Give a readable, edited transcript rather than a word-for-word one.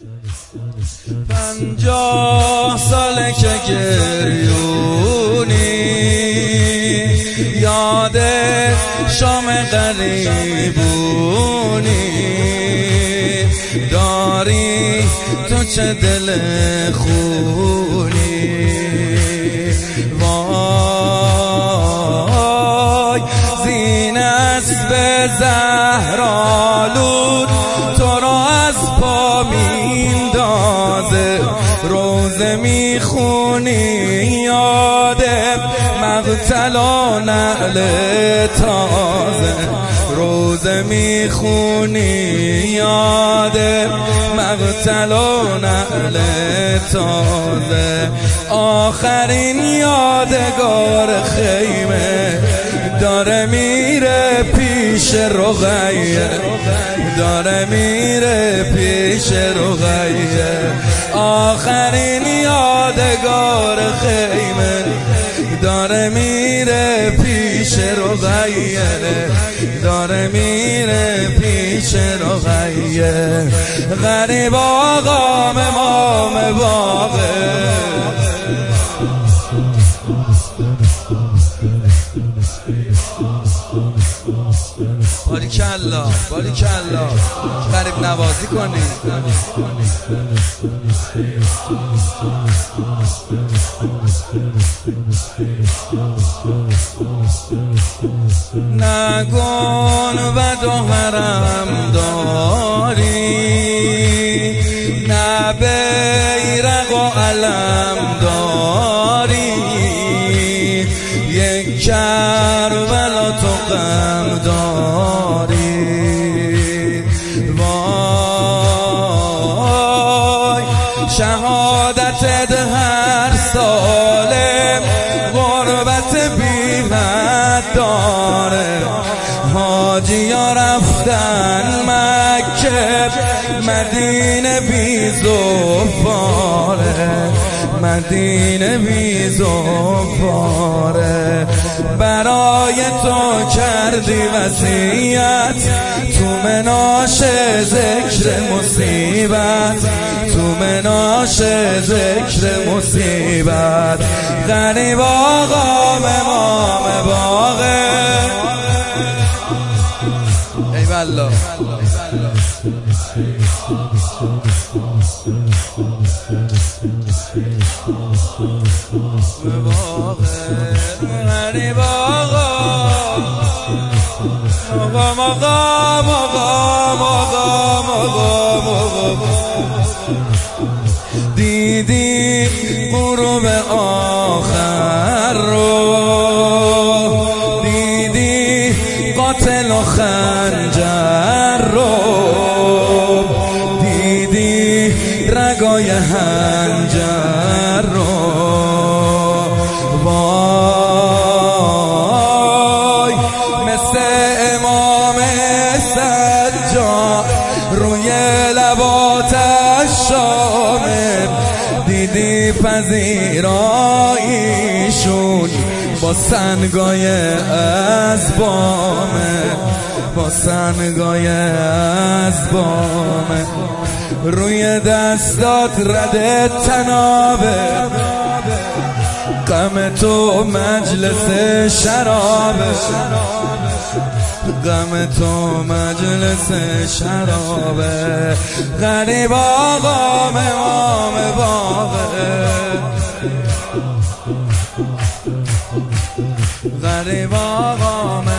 50 ساله که گریونی، یاد شام غریبونی داری تو، چه دل خونی. وای زین اسب زهرآلود تو را از پا میندازه، روزه میخونی یاد مقتل و نعل تازه، روزه میخونی یاد مقتل و نعل تازه. آخرین یادگار خیمه داره میره پیش رقیه، داره میره پیش رقیه. آخرین یادگار خیمه داره میره پیش رقیه، داره میره پیش رقیه. غریب آقام امام باقر، باریکالله باریکالله، غریب نوازی کنی. نگون و دو حرم داری، نه بیرق و علم داری، یک کربلا تو غم داری. وای شهادتت هر ساله غربت بی حد داره، حاجیا رفتن مکه مدینه بی زفاره، مدینه بی زفاره. برای تو کردی وصیت تو مناش ذکر مصیبت، تو مناش ذکر مصیبت. غریب آقام امام باقر، ای والله غریب آقا، مقام مقام مقام مقام. دیدی غروب آخر رو، دیدی قاتل و خنجر رو، دیدی رگای هنجر رو. وای مثل امام سجاد روی لباتش شامل، دیدی پذیراییشون با سنگای از بامه، با سنگای از بامه. روی دستات رد تنابه، غم تو مجلس شرابه، غم تو مجلس شرابه. غریب آقام امام باقر، غریب آقام